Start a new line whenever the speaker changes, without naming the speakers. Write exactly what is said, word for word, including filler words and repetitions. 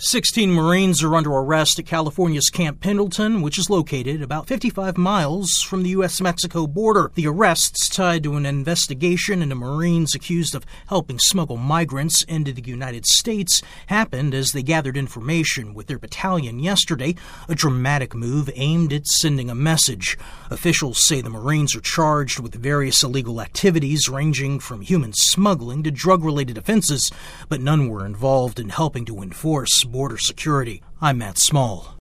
Sixteen Marines are under arrest at California's Camp Pendleton, which is located about fifty-five miles from the U S Mexico border. The arrests, tied to an investigation into Marines accused of helping smuggle migrants into the United States, happened as they gathered information with their battalion yesterday, a dramatic move aimed at sending a message. Officials say the Marines are charged with various illegal activities ranging from human smuggling to drug-related offenses, but none were involved in helping to enforce border security. I'm Matt Small.